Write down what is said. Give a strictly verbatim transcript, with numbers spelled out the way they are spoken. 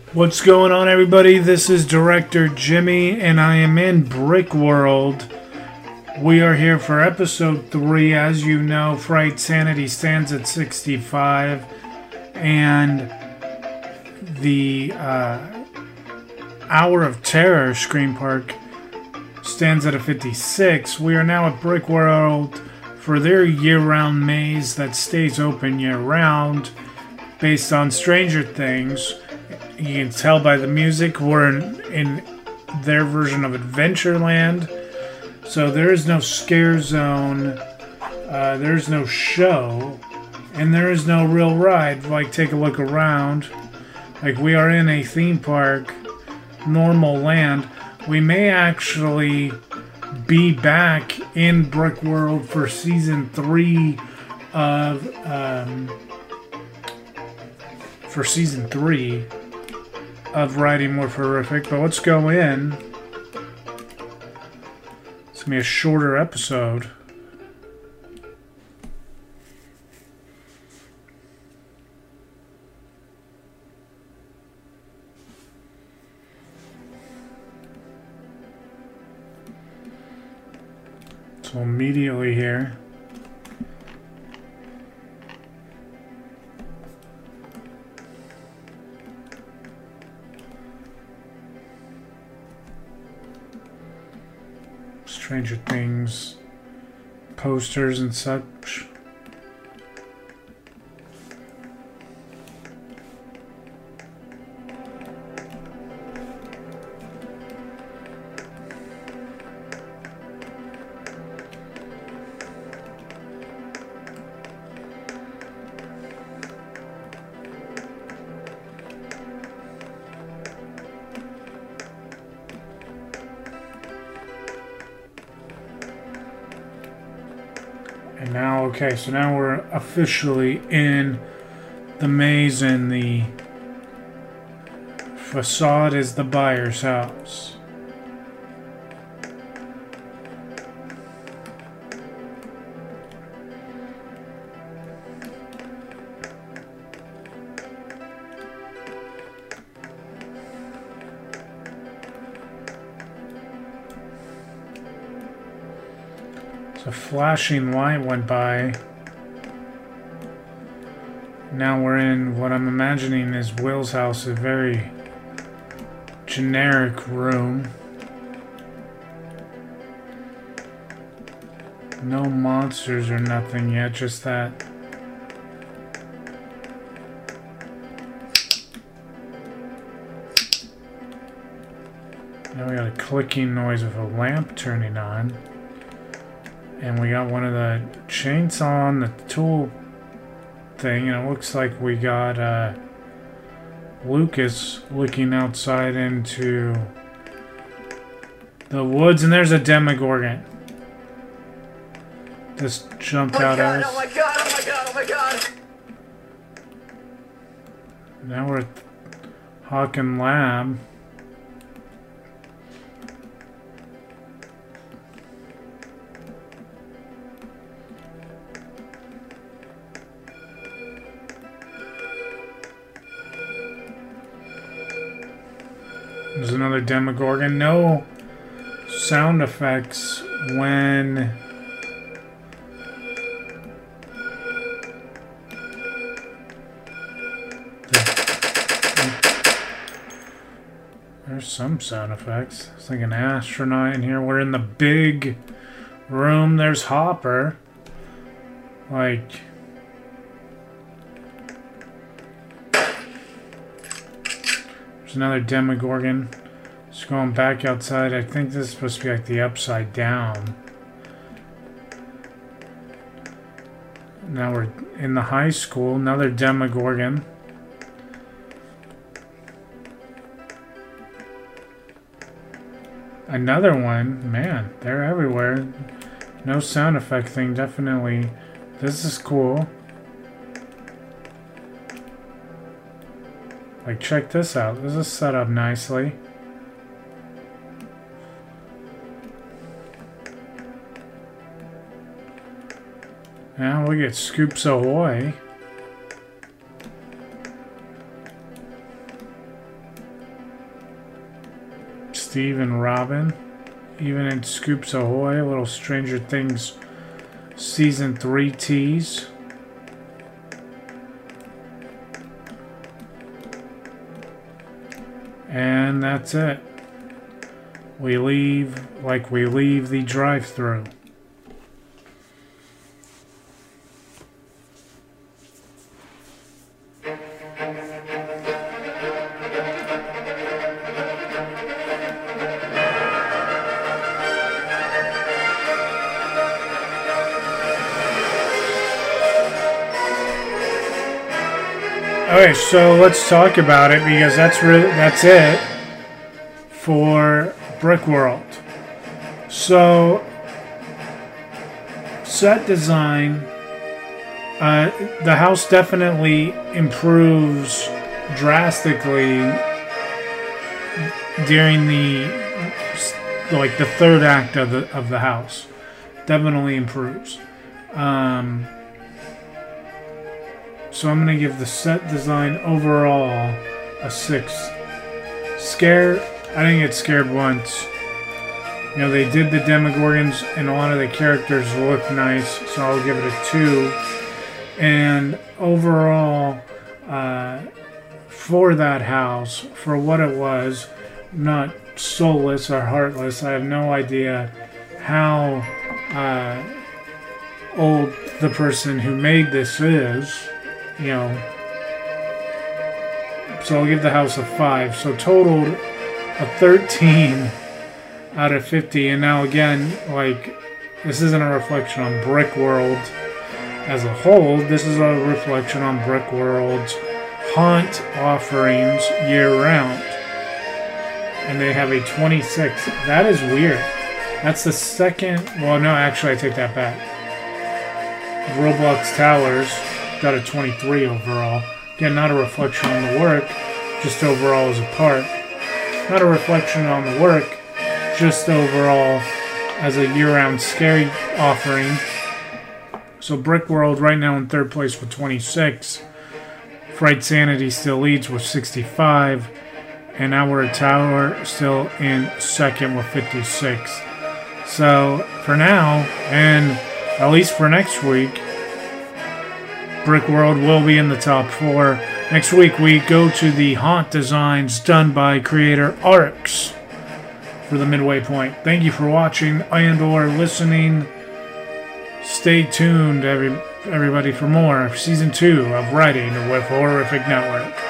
What's going on, everybody? This is Director Jimmy, and I am in Brick World. We are here for episode three. As you know, Fright Sanity stands at sixty-five, and the uh, Hour of Terror Scream Park stands at a fifty-six. We are now at Brick World for their year-round maze that stays open year-round based on Stranger Things. You can tell by the music we're in, in their version of Adventureland. So there is no scare zone, uh, there's no show, and there is no real ride. Like, take a look around. Like, we are in a theme park, normal land. We may actually be back in Brick World for season three of, um, for season three. Of Riding More Horrific, but let's go in. It's gonna be a shorter episode. So immediately here. Stranger Things posters and such. And now, okay, so now we're officially in the maze, and the facade is the buyer's house. A flashing light went by. Now we're in what I'm imagining is Will's house, a very generic room. No monsters or nothing yet, just that. Now we got a clicking noise of a lamp turning on. And we got one of the chainsaw on the tool thing, and it looks like we got uh, Lucas looking outside into the woods, and there's a Demogorgon. Just jumped oh out God, at us. Oh my god, oh my god, oh my god! Now we're at Hawken Lab. There's another Demogorgon. No sound effects when the... There's some sound effects. It's like an astronaut in here. We're in the big room. There's Hopper. Like... There's another Demogorgon. Just going back outside. I think this is supposed to be like the upside down. Now we're in the high school. Another Demogorgon. Another one. Man, they're everywhere. No sound effect thing. Definitely. This is cool. Like, check this out. This is set up nicely. Now look at Scoops Ahoy. Steve and Robin. Even in Scoops Ahoy, a little Stranger Things Season three tease. And that's it. We leave like we leave the drive-thru. Okay, so let's talk about it because that's really that's it for Brickworld. So, set design, uh, the house definitely improves drastically during the like the third act of the of the house. Definitely improves. Um, So I'm going to give the set design overall a six. Scared, I didn't get scared once. You know, they did the Demogorgons and a lot of the characters look nice, so I'll give it a two. And overall, uh, for that house, for what it was, not soulless or heartless, I have no idea how uh, old the person who made this is. You know, so I'll give the house a five. So totaled a thirteen out of fifty. And now again, like, this isn't a reflection on Brickworld as a whole. This is a reflection on Brickworld's haunt offerings year round. And they have a twenty-six. That is weird. That's the second. Well, no, actually, I take that back. Roblox Towers got a twenty-three overall. Again, not a reflection on the work, just overall as a part. Not a reflection on the work, just overall as a year-round scary offering. So Brickworld right now in third place with twenty-six. Fright Sanity still leads with sixty-five. And Our Tower still in second with fifty-six. So for now, and at least for next week, Brickworld will be in the top four. Next week, we go to the haunt designs done by creator Arx for the midway point. Thank you for watching and or listening. Stay tuned, every, everybody, for more of Season two of Writing with Horrific Network.